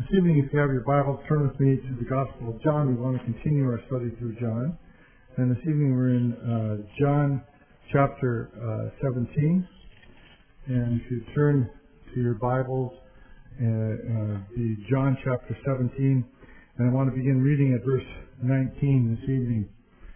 This evening, if you have your Bibles, turn with me to the Gospel of John. We want to continue our study through John. And this evening we're in John chapter 17. And if you turn to your Bibles, the John chapter 17, and I want to begin reading at verse 19 this evening.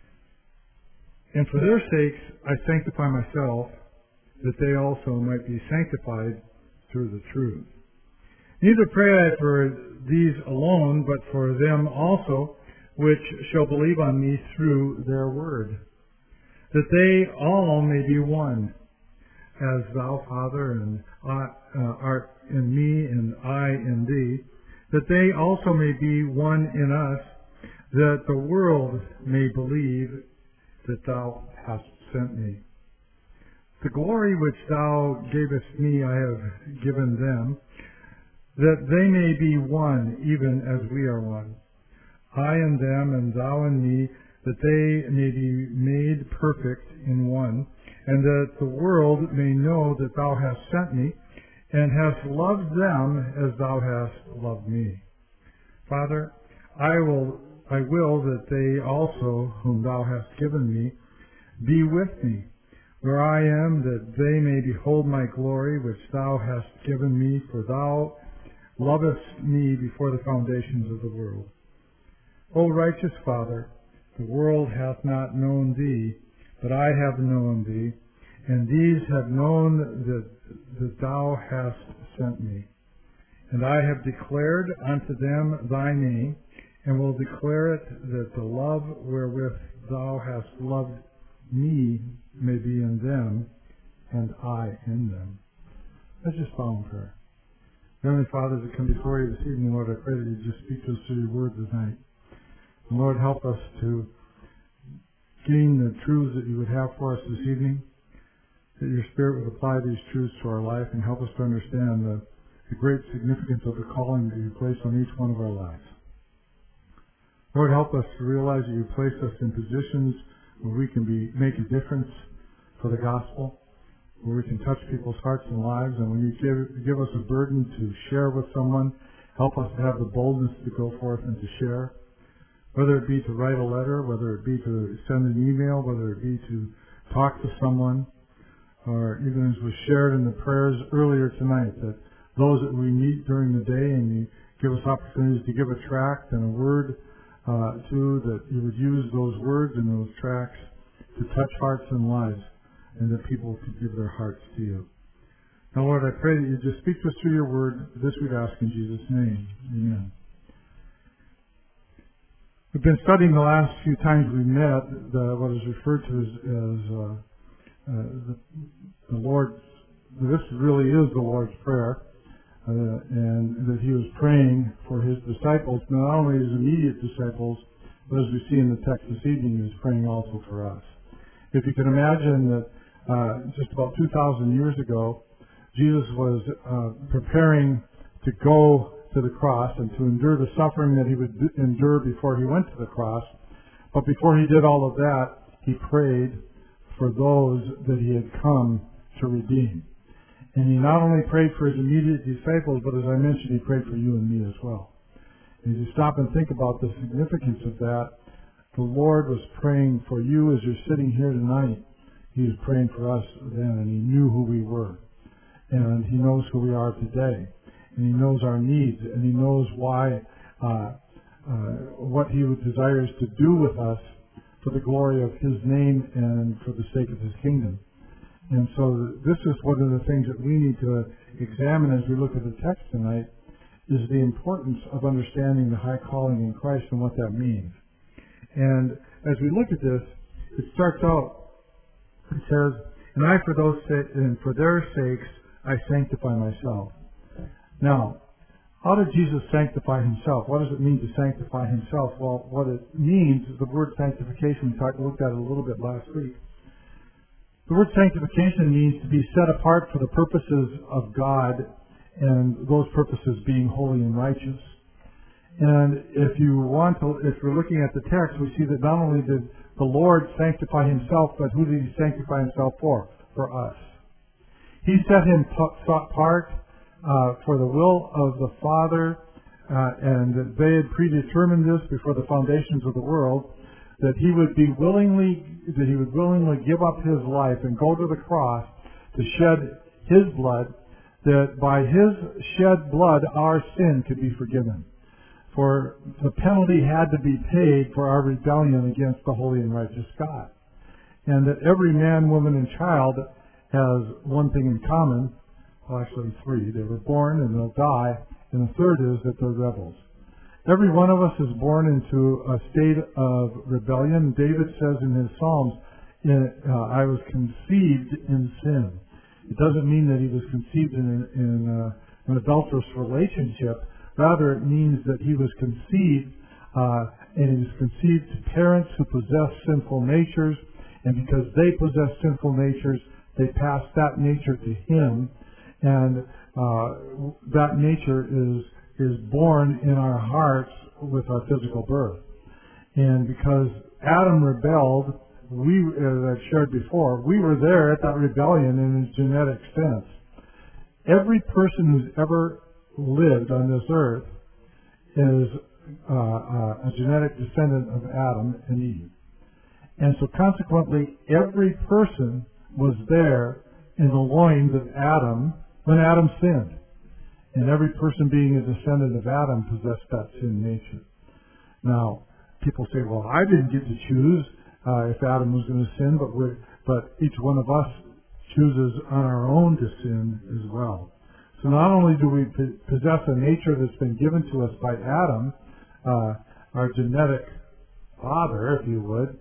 And for their sakes I sanctify myself, that they also might be sanctified through the truth. Neither pray I for these alone, but for them also which shall believe on me through their word, that they all may be one, as thou, Father, and art in me, and I in thee, that they also may be one in us, that the world may believe that thou hast sent me. The glory which thou gavest me I have given them, that they may be one, even as we are one. I and them, and thou and me, that they may be made perfect in one, and that the world may know that thou hast sent me, and hast loved them as thou hast loved me. Father, I will that they also, whom thou hast given me, be with me, where I am, that they may behold my glory, which thou hast given me, for thou lovest me before the foundations of the world. O righteous Father, the world hath not known thee, but I have known thee, and these have known that thou hast sent me. And I have declared unto them thy name, and will declare it, that the love wherewith thou hast loved me may be in them, and I in them. Let's just bow in prayer. Heavenly Father, as we come before you this evening, Lord, I pray that you just speak to us through your word tonight. And Lord, help us to gain the truths that you would have for us this evening, that your Spirit would apply these truths to our life and help us to understand the great significance of the calling that you place on each one of our lives. Lord, help us to realize that you place us in positions where we can make a difference for the gospel, where we can touch people's hearts and lives, and when you give us a burden to share with someone, help us to have the boldness to go forth and to share, whether it be to write a letter, whether it be to send an email, whether it be to talk to someone, or even as was shared in the prayers earlier tonight, that those that we meet during the day and you give us opportunities to give a tract and a word to, that you would use those words and those tracts to touch hearts and lives, and that people could give their hearts to you. Now, Lord, I pray that you just speak to us through your word. This we'd ask in Jesus' name. Amen. We've been studying the last few times we met what is referred to as the Lord's. This really is the Lord's Prayer, and that he was praying for his disciples, not only his immediate disciples, but as we see in the text this evening, he was praying also for us. If you can imagine that just about 2,000 years ago, Jesus was preparing to go to the cross and to endure the suffering that he would endure before he went to the cross. But before he did all of that, he prayed for those that he had come to redeem. And he not only prayed for his immediate disciples, but as I mentioned, he prayed for you and me as well. And as you stop and think about the significance of that, the Lord was praying for you as you're sitting here tonight. He was praying for us then, and he knew who we were. And he knows who we are today. And he knows our needs, and he knows why, what he desires to do with us for the glory of his name and for the sake of his kingdom. And so this is one of the things that we need to examine as we look at the text tonight, is the importance of understanding the high calling in Christ and what that means. And as we look at this, it starts out, it says, and I for their sakes I sanctify myself. Now, how did Jesus sanctify himself? What does it mean to sanctify himself? Well, what it means is the word sanctification. We looked at it a little bit last week. The word sanctification means to be set apart for the purposes of God, and those purposes being holy and righteous. And if we're looking at the text, we see that not only did the Lord sanctify himself, but who did he sanctify himself for? For us. He set him apart for the will of the Father and they had predetermined this before the foundations of the world, that he would willingly give up his life and go to the cross to shed his blood, that by his shed blood our sin could be forgiven. For the penalty had to be paid for our rebellion against the holy and righteous God. And that every man, woman, and child has one thing in common, well, actually three. They were born and they'll die, and the third is that they're rebels. Every one of us is born into a state of rebellion. David says in his Psalms, I was conceived in sin. It doesn't mean that he was conceived in an adulterous relationship. Rather, it means that he was conceived, and he was conceived to parents who possess sinful natures, and because they possess sinful natures, they pass that nature to him, and that nature is born in our hearts with our physical birth. And because Adam rebelled, as I've shared before, we were there at that rebellion in his genetic sense. Every person who's ever lived on this earth is a genetic descendant of Adam and Eve. And so consequently, every person was there in the loins of Adam when Adam sinned. And every person being a descendant of Adam possessed that sin nature. Now, people say, well, I didn't get to choose if Adam was going to sin, but each one of us chooses on our own to sin as well. So not only do we possess a nature that's been given to us by Adam, our genetic father, if you would,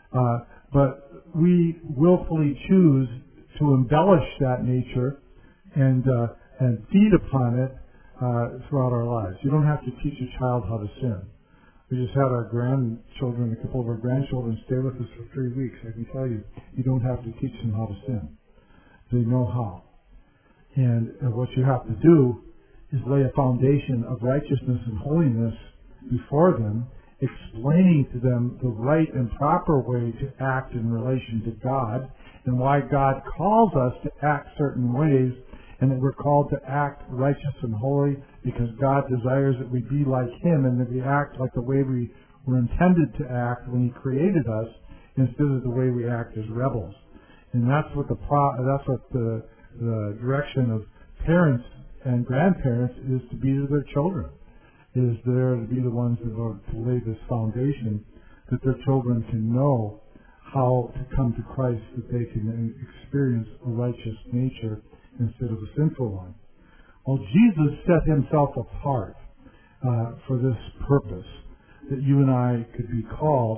but we willfully choose to embellish that nature and feed upon it throughout our lives. You don't have to teach a child how to sin. We just had our grandchildren, a couple of our grandchildren, stay with us for 3 weeks. I can tell you, you don't have to teach them how to sin. They know how. And what you have to do is lay a foundation of righteousness and holiness before them, explaining to them the right and proper way to act in relation to God, and why God calls us to act certain ways, and that we're called to act righteous and holy because God desires that we be like Him and that we act like the way we were intended to act when He created us, instead of the way we act as rebels. And that's what the direction of parents and grandparents is to be to their children. Is there to be the ones that are to lay this foundation that their children can know how to come to Christ, that they can experience a righteous nature instead of a sinful one. Well, Jesus set Himself apart for this purpose, that you and I could be called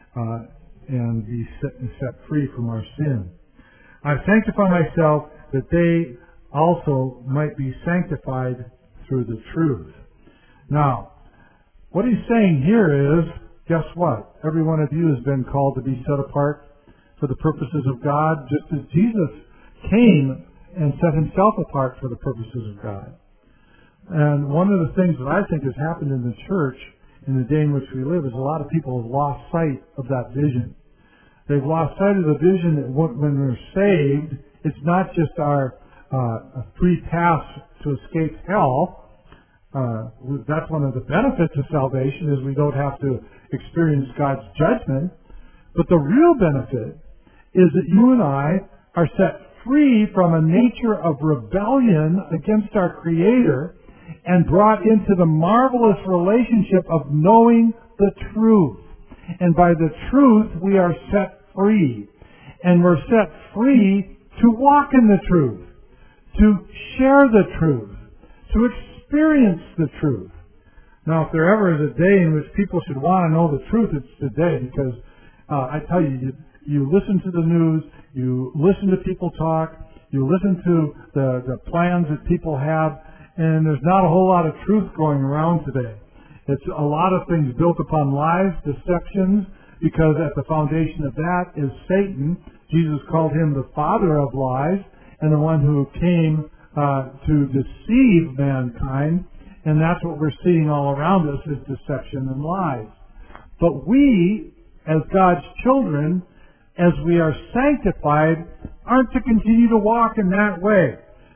and be set free from our sin. I sanctify myself that they also might be sanctified through the truth. Now, what He's saying here is, guess what? Every one of you has been called to be set apart for the purposes of God, just as Jesus came and set Himself apart for the purposes of God. And one of the things that I think has happened in the church in the day in which we live is a lot of people have lost sight of that vision. They've lost sight of the vision that when we're saved, it's not just our free pass to escape hell. That's one of the benefits of salvation, is we don't have to experience God's judgment. But the real benefit is that you and I are set free from a nature of rebellion against our Creator and brought into the marvelous relationship of knowing the truth. And by the truth, we are set free. And we're set free to walk in the truth, to share the truth, to experience the truth. Now, if there ever is a day in which people should want to know the truth, it's today, because I tell you, you listen to the news, you listen to people talk, you listen to the plans that people have, and there's not a whole lot of truth going around today. It's a lot of things built upon lies, deceptions, because at the foundation of that is Satan. Jesus called him the father of lies, and the one who came to deceive mankind, and that's what we're seeing all around us, is deception and lies. But we, as God's children, as we are sanctified, aren't to continue to walk in that way.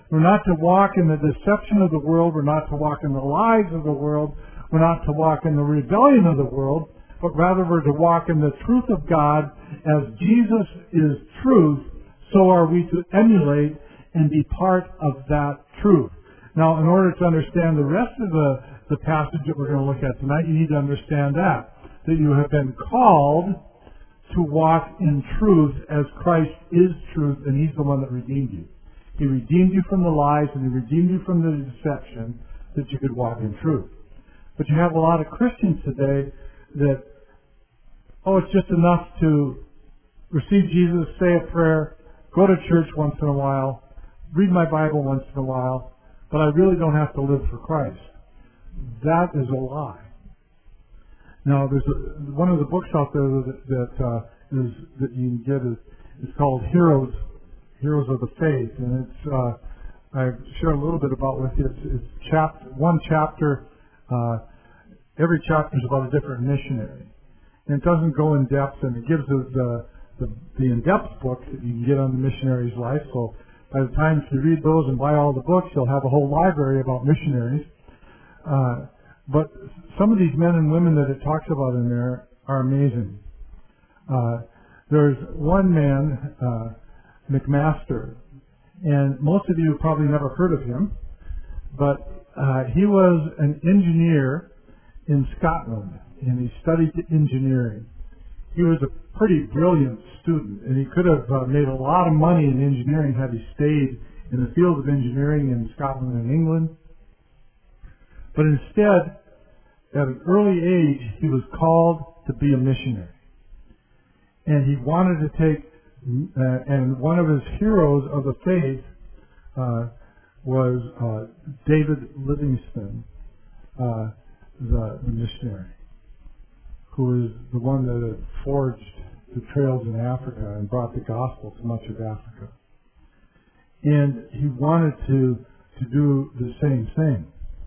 We're not to walk in the deception of the world. We're not to walk in the lies of the world. We're not to walk in the rebellion of the world, but rather we're to walk in the truth of God. As Jesus is truth, so are we to emulate and be part of that truth. Now, in order to understand the rest of the passage that we're going to look at tonight, you need to understand that you have been called to walk in truth as Christ is truth, and He's the one that redeemed you. He redeemed you from the lies, and He redeemed you from the deception that you could walk in truth. But you have a lot of Christians today that, it's just enough to receive Jesus, say a prayer, go to church once in a while, read my Bible once in a while, but I really don't have to live for Christ. That is a lie. Now, there's one of the books out there that you can get is called Heroes of the Faith, and I share a little bit about with you. It's one chapter. Every chapter is about a different missionary, and it doesn't go in depth, and it gives the in-depth book that you can get on the missionary's life. So by the time if you read those and buy all the books, you'll have a whole library about missionaries. But some of these men and women that it talks about in there are amazing. There's one man, McMaster, and most of you probably never heard of him, but he was an engineer in Scotland, and he studied engineering. He was a pretty brilliant student, and he could have made a lot of money in engineering had he stayed in the field of engineering in Scotland and England. But instead, at an early age, he was called to be a missionary. And he wanted to take, and one of his heroes of the faith was David Livingstone, the missionary, who is the one that had forged the trails in Africa and brought the gospel to much of Africa. And he wanted to do the same thing.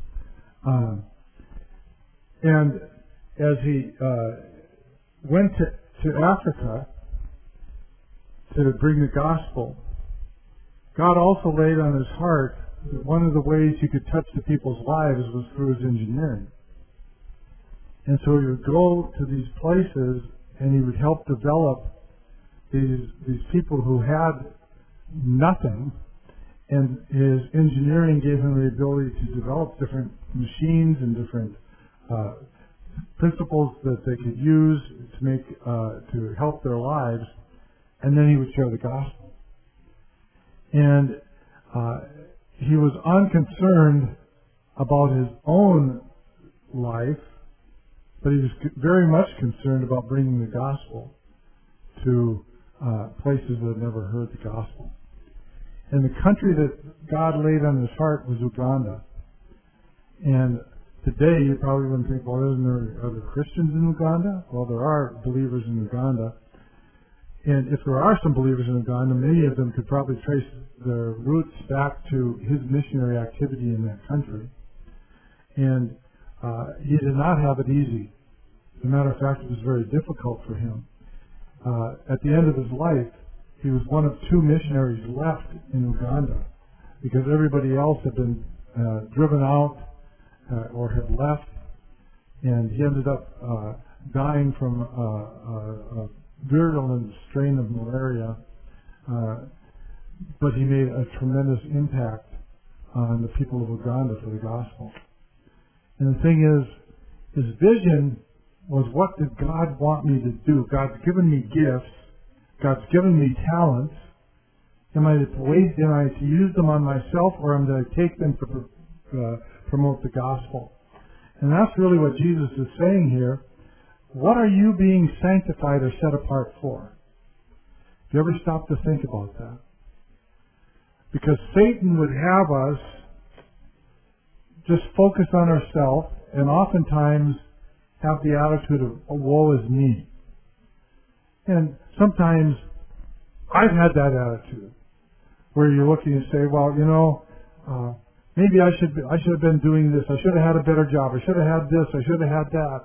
And as he went to Africa to bring the gospel, God also laid on his heart that one of the ways he could touch the people's lives was through his engineering. And so he would go to these places and he would help develop these people who had nothing, and his engineering gave him the ability to develop different machines and different principles that they could use to make to help their lives, and then he would share the gospel. And he was unconcerned about his own life, but he was very much concerned about bringing the gospel to places that had never heard the gospel. And the country that God laid on his heart was Uganda. And today you probably wouldn't think, well, are there Christians in Uganda? Well, there are believers in Uganda. And if there are some believers in Uganda, many of them could probably trace their roots back to his missionary activity in that country. And he did not have it easy. As a matter of fact, it was very difficult for him. At the end of his life, he was one of two missionaries left in Uganda because everybody else had been driven out or had left, and he ended up dying from a virulent strain of malaria, but he made a tremendous impact on the people of Uganda for the gospel. And the thing is, his vision was, what did God want me to do? God's given me gifts. God's given me talents. Am I to use them on myself, or am I to take them to promote the gospel? And that's really what Jesus is saying here. What are you being sanctified or set apart for? Do you ever stop to think about that? Because Satan would have us just focus on ourselves and oftentimes have the attitude of, oh, woe is me. And sometimes I've had that attitude where you're looking and say, well, maybe I should have been doing this. I should have had a better job. I should have had this. I should have had that.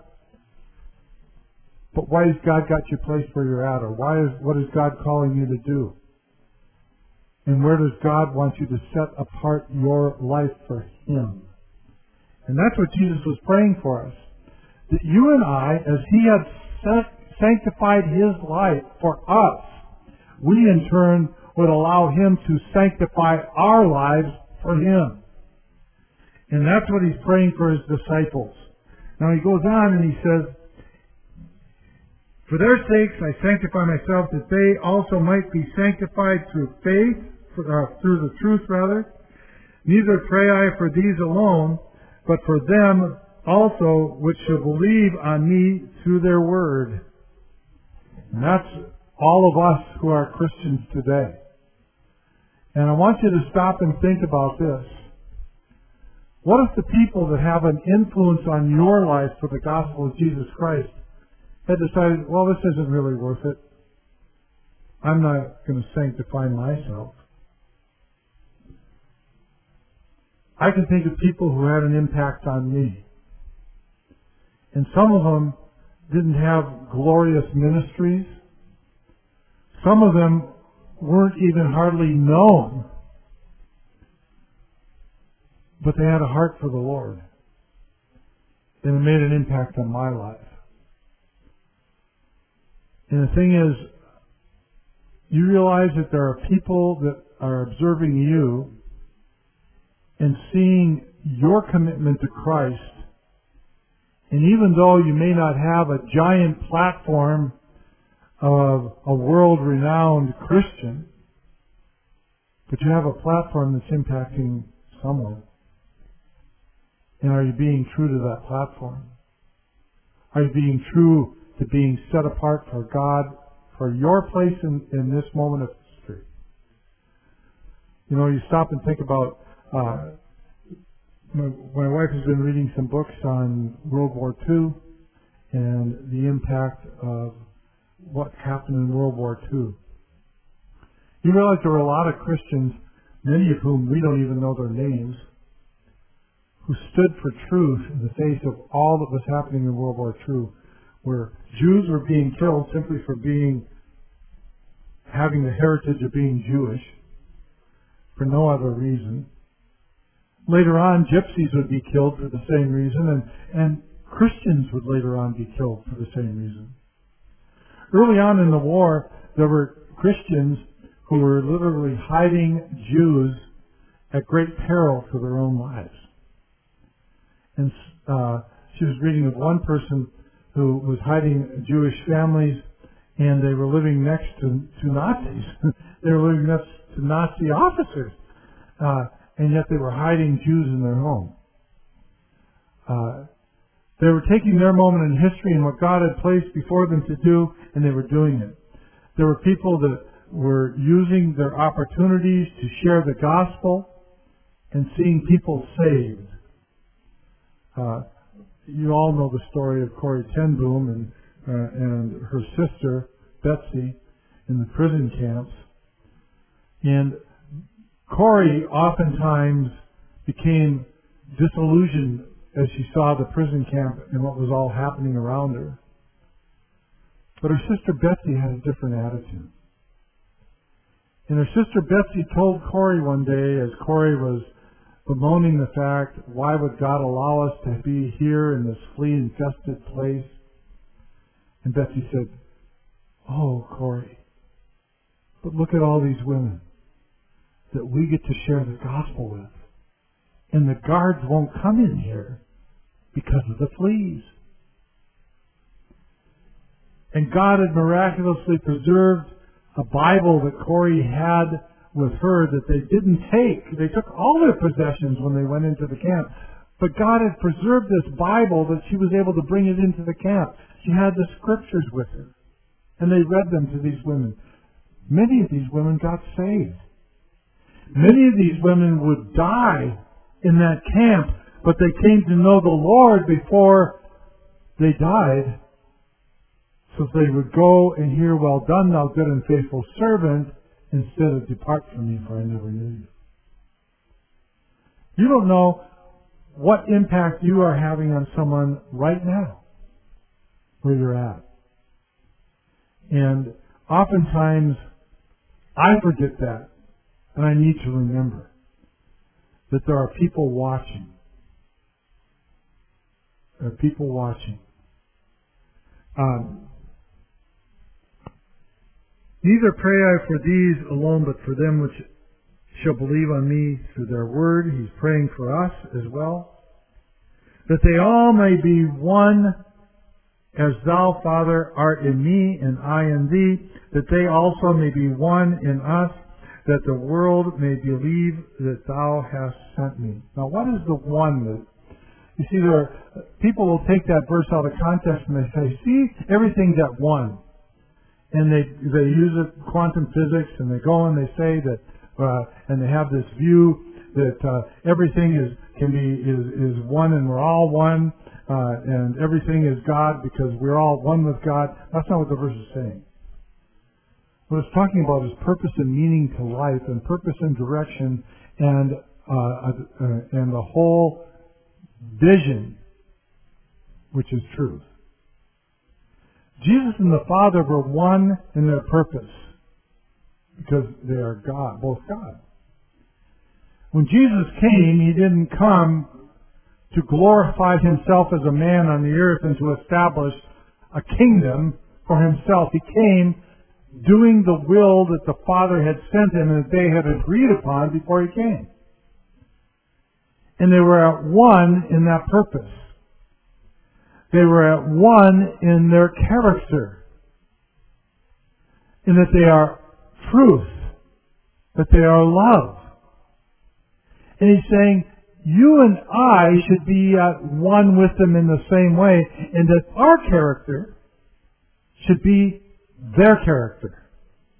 But why has God got you placed where you're at? Or what is God calling you to do? And where does God want you to set apart your life for Him? And that's what Jesus was praying for us. That you and I, as He had sanctified His life for us, we in turn would allow Him to sanctify our lives for Him. And that's what He's praying for His disciples. Now He goes on and He says, for their sakes I sanctify myself, that they also might be sanctified through faith, through the truth rather. Neither pray I for these alone, but for them also which shall believe on me through their word. And that's all of us who are Christians today. And I want you to stop and think about this. What if the people that have an influence on your life for the gospel of Jesus Christ had decided, well, this isn't really worth it. I'm not going to sanctify myself. I can think of people who had an impact on me. And some of them didn't have glorious ministries. Some of them weren't even hardly known. But they had a heart for the Lord. And it made an impact on my life. And the thing is, you realize that there are people that are observing you and seeing your commitment to Christ. And even though you may not have a giant platform of a world-renowned Christian, but you have a platform that's impacting someone. And are you being true to that platform? Are you being true to being set apart for God, for your place in this moment of history? You know, you stop and think about, my wife has been reading some books on World War II and the impact of what happened in World War II. You realize there were a lot of Christians, many of whom we don't even know their names, who stood for truth in the face of all that was happening in World War II, where Jews were being killed simply for having the heritage of being Jewish, for no other reason. Later on, gypsies would be killed for the same reason, and Christians would later on be killed for the same reason. Early on in the war, there were Christians who were literally hiding Jews at great peril to their own lives. And she was reading of one person who was hiding Jewish families, and they were living next to Nazis. They were living next to Nazi officers, and yet they were hiding Jews in their home. They were taking their moment in history and what God had placed before them to do, and they were doing it. There were people that were using their opportunities to share the gospel and seeing people saved. You all know the story of Corrie ten Boom and her sister, Betsy, in the prison camps. And Corrie oftentimes became disillusioned as she saw the prison camp and what was all happening around her. But her sister Betsy had a different attitude. And her sister Betsy told Corrie one day, as Corrie was bemoaning the fact, why would God allow us to be here in this flea-infested place? And Betsy said, oh, Corrie, but look at all these women that we get to share the gospel with. And the guards won't come in here because of the fleas. And God had miraculously preserved a Bible that Corrie had with her that they didn't take. They took all their possessions when they went into the camp. But God had preserved this Bible that she was able to bring it into the camp. She had the scriptures with her. And they read them to these women. Many of these women got saved. Many of these women would die in that camp, but they came to know the Lord before they died. So they would go and hear, well done, thou good and faithful servant, instead of depart from me, for I never knew you. You don't know what impact you are having on someone right now, where you're at. And oftentimes, I forget that. And I need to remember that there are people watching. There are people watching. Neither pray I for these alone, but for them which shall believe on me through their word. He's praying for us as well. That they all may be one, as thou, Father, art in me, and I in thee, that they also may be one in us, that the world may believe that thou hast sent me. Now, what is the one that... You see, people will take that verse out of context and they say, see, everything's at one. And they use it, quantum physics, and they go and they say that, and they have this view that everything is one and we're all one, and everything is God because we're all one with God. That's not what the verse is saying. What it's talking about is purpose and meaning to life, and purpose and direction, and the whole vision, which is truth. Jesus and the Father were one in their purpose because they are God, both God. When Jesus came, He didn't come to glorify Himself as a man on the earth and to establish a kingdom for Himself. He came doing the will that the Father had sent Him and that they had agreed upon before He came. And they were at one in that purpose. They were at one in their character, in that they are truth, that they are love. And He's saying, you and I should be at one with them in the same way, and that our character should be their character.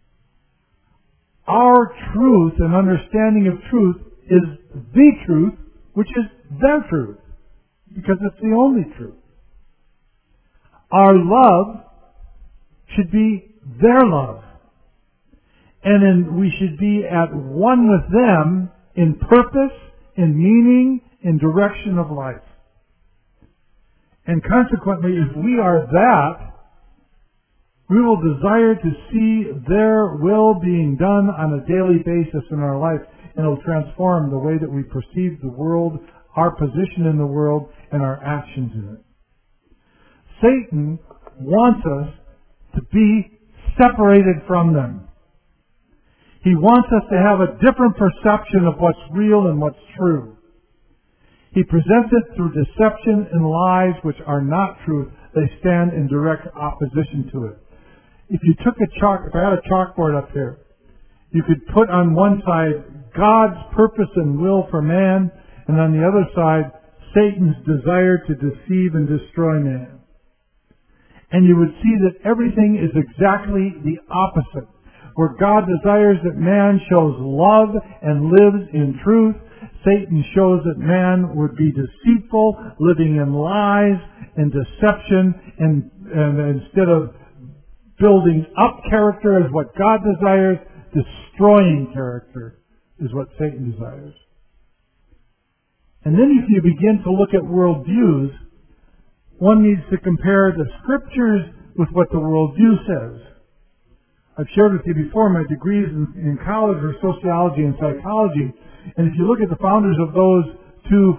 Our truth and understanding of truth is the truth, which is their truth, because it's the only truth. Our love should be their love. And we should be at one with them in purpose, in meaning, in direction of life. And consequently, if we are that, we will desire to see their will being done on a daily basis in our life, and it will transform the way that we perceive the world, our position in the world, and our actions in it. Satan wants us to be separated from them. He wants us to have a different perception of what's real and what's true. He presents it through deception and lies which are not truth. They stand in direct opposition to it. If you took if I had a chalkboard up here, you could put on one side God's purpose and will for man, and on the other side, Satan's desire to deceive and destroy man. And you would see that everything is exactly the opposite. Where God desires that man shows love and lives in truth, Satan shows that man would be deceitful, living in lies and deception, and instead of building up character as what God desires, destroying character is what Satan desires. And then if you begin to look at worldviews, one needs to compare the Scriptures with what the worldview says. I've shared with you before my degrees in college are sociology and psychology, and if you look at the founders of those two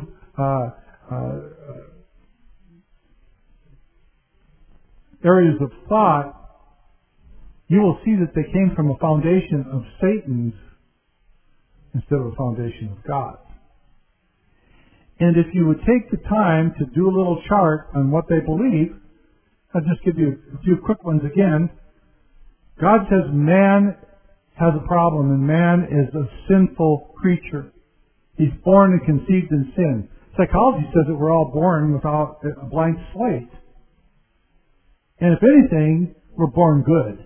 areas of thought, you will see that they came from a foundation of Satan's instead of a foundation of God's. And if you would take the time to do a little chart on what they believe, I'll just give you a few quick ones again. God says man has a problem, and man is a sinful creature. He's born and conceived in sin. Psychology says that we're all born without a blank slate. And if anything, we're born good.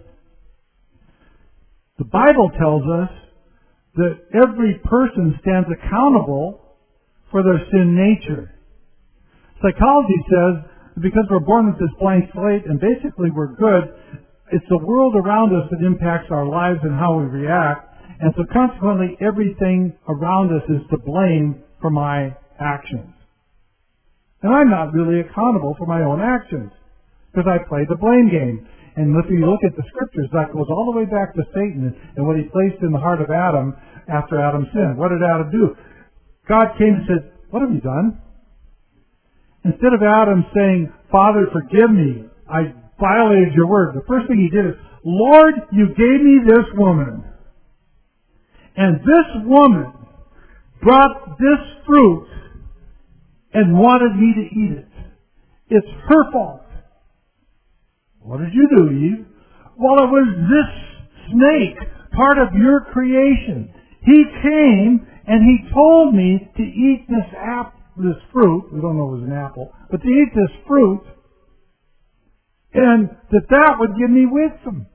The Bible tells us that every person stands accountable for their sin nature. Psychology says that because we're born with this blank slate and basically we're good, it's the world around us that impacts our lives and how we react, and so consequently everything around us is to blame for my actions. And I'm not really accountable for my own actions. Because I played the blame game. And if you look at the scriptures, that goes all the way back to Satan and what he placed in the heart of Adam after Adam sinned. What did Adam do? God came and said, "What have you done?" Instead of Adam saying, "Father, forgive me, I violated your word," the first thing he did is, "Lord, you gave me this woman. And this woman brought this fruit and wanted me to eat it. It's her fault." What did you do, Eve? Well, it was this snake, part of your creation. He came and he told me to eat this fruit. We don't know it was an apple, but to eat this fruit, and that would give me wisdom.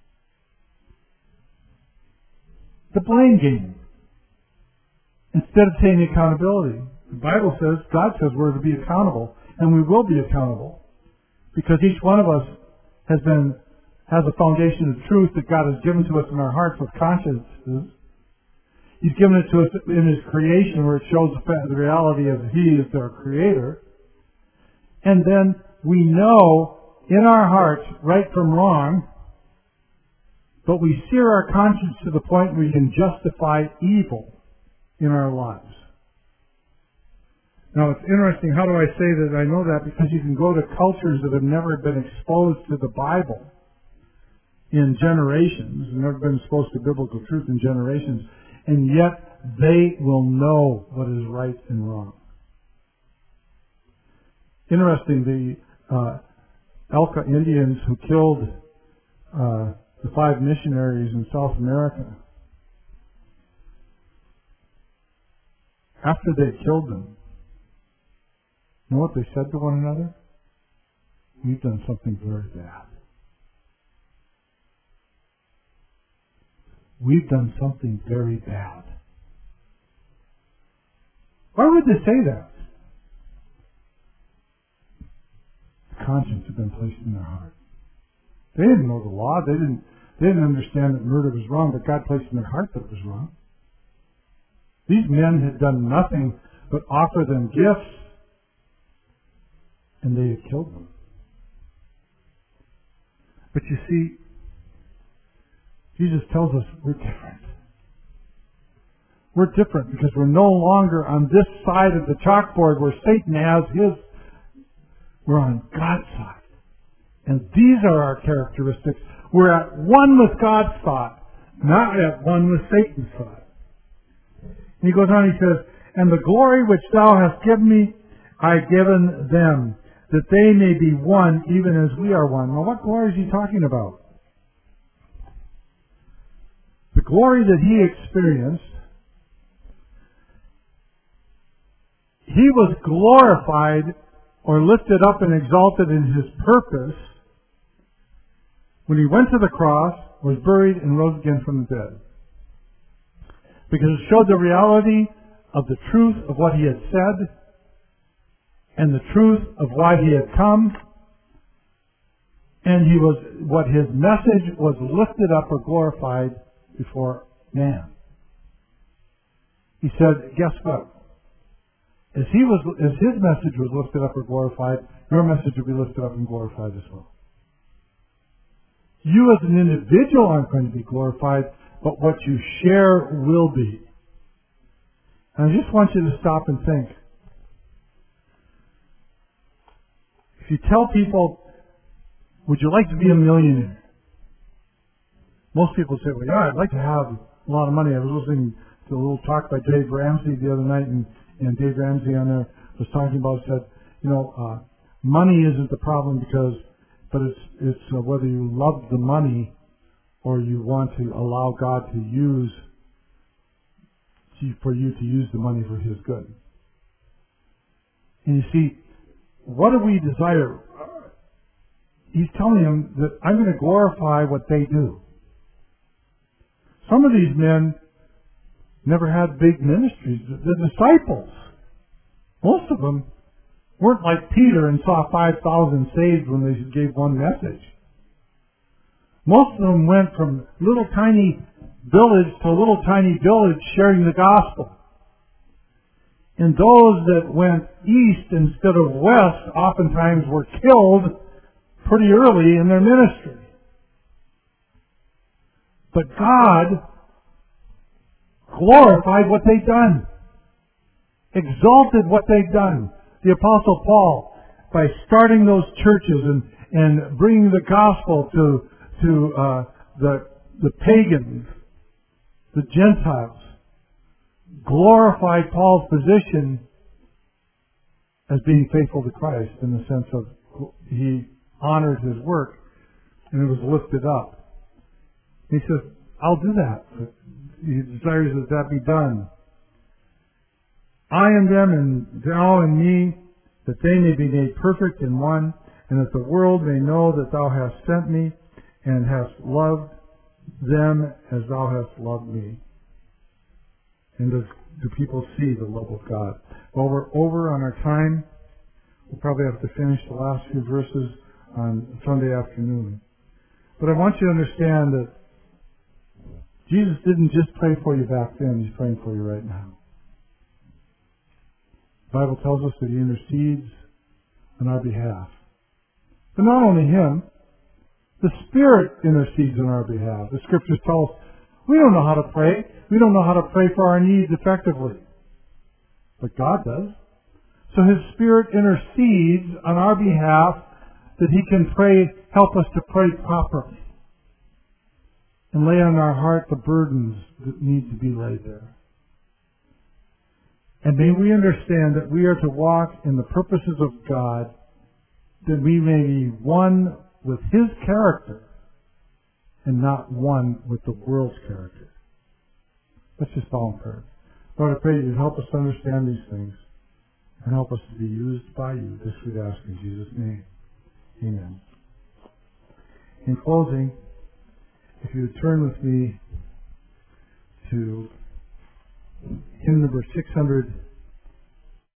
The blame game. Instead of taking accountability. The Bible says, God says we're to be accountable, and we will be accountable. Because each one of us has a foundation of truth that God has given to us in our hearts with consciences. He's given it to us in His creation where it shows the reality of He is our Creator. And then we know in our hearts right from wrong, but we sear our conscience to the point where we can justify evil in our lives. Now it's interesting, how do I say that I know that? Because you can go to cultures that have never been exposed to the Bible in generations, never been exposed to biblical truth in generations, and yet they will know what is right and wrong. Interesting, the Elka Indians who killed the 5 missionaries in South America, after they killed them, you know what they said to one another? We've done something very bad. We've done something very bad. Why would they say that? The conscience had been placed in their heart. They didn't know the law. They didn't understand that murder was wrong, but God placed in their heart that it was wrong. These men had done nothing but offer them gifts, and they had killed them. But you see, Jesus tells us we're different. We're different because we're no longer on this side of the chalkboard where Satan has his. We're on God's side. And these are our characteristics. We're at one with God's thought, not at one with Satan's thought. And he goes on, he says, "And the glory which thou hast given me, I given them, that they may be one, even as we are one." Now, what glory is he talking about? The glory that he experienced, he was glorified or lifted up and exalted in his purpose when he went to the cross, was buried, and rose again from the dead. Because it showed the reality of the truth of what he had said and the truth of why he had come. And what his message was lifted up or glorified before man. He said, guess what? As his message was lifted up or glorified, your message will be lifted up and glorified as well. You as an individual aren't going to be glorified, but what you share will be. And I just want you to stop and think. If you tell people, would you like to be a millionaire? Most people say, well, yeah, I'd like to have a lot of money. I was listening to a little talk by Dave Ramsey the other night, and Dave Ramsey on there was talking about, said, money isn't the problem but it's whether you love the money or you want to allow God to for you to use the money for His good. And you see, what do we desire? He's telling them that I'm going to glorify what they do. Some of these men never had big ministries. The disciples, most of them, weren't like Peter and saw 5,000 saved when they gave one message. Most of them went from little tiny village to little tiny village sharing the gospel. And those that went east instead of west oftentimes were killed pretty early in their ministry. But God glorified what they'd done, exalted what they'd done. The Apostle Paul, by starting those churches and bringing the gospel to the pagans, the Gentiles, glorified Paul's position as being faithful to Christ in the sense of he honored his work and it was lifted up. He says, I'll do that. He desires that that be done. I in them and thou in me, that they may be made perfect in one, and that the world may know that thou hast sent me and hast loved them as thou hast loved me. And do people see the love of God? Well, we're over on our time. We'll probably have to finish the last few verses on Sunday afternoon. But I want you to understand that Jesus didn't just pray for you back then. He's praying for you right now. The Bible tells us that He intercedes on our behalf. But not only Him, the Spirit intercedes on our behalf. The Scriptures tell us we don't know how to pray. We don't know how to pray for our needs effectively. But God does. So His Spirit intercedes on our behalf that He can pray, help us to pray properly. And lay on our heart the burdens that need to be laid there. And may we understand that we are to walk in the purposes of God, that we may be one with His character and not one with the world's character. Let's just bow in prayer. Lord, I pray that you help us to understand these things and help us to be used by you. This we ask in Jesus' name. Amen. In closing, if you would turn with me to hymn number 600.